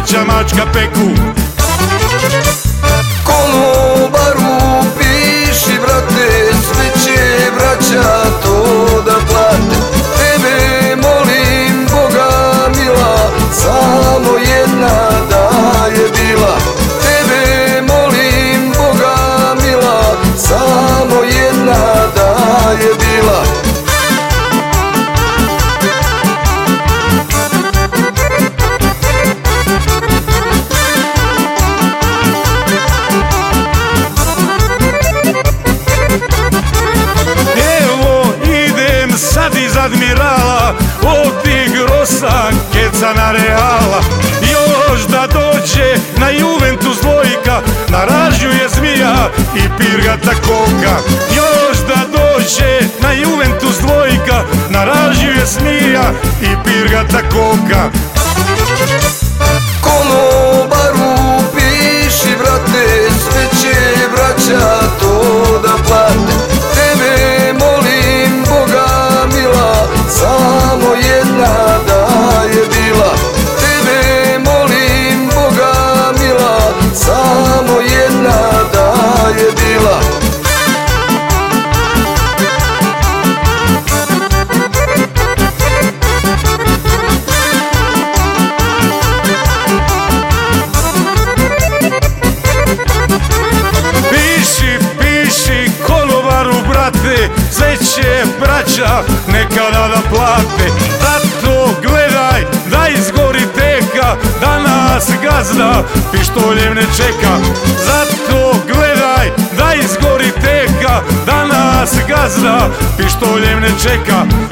braća mačka peku. Konobaru piši brate, sve će braća to da plate. Tebe molim Boga mila, samo jedna da je bila. Tebe molim Boga mila, samo jedna da je bila. Sad iz Admirala od Tigrosa keca na Reala. Još da dođe na Juventus dvojka, na ražnju je zmija i pirgata koka. Još da dođe na Juventus dvojka, na ražnju je zmija i pirgata koka. Konobaru piši brate, sve će braća to da plate. Tebe molim Boga mila, samo jedna da je bila. Tebe molim Boga mila, samo jedna da je bila. Sve će braća nekada da plate. Zato gledaj da izgori teka, da nas gazda pištoljem ne čeka. Zato gledaj da izgori teka, da nas gazda pištoljem ne čeka.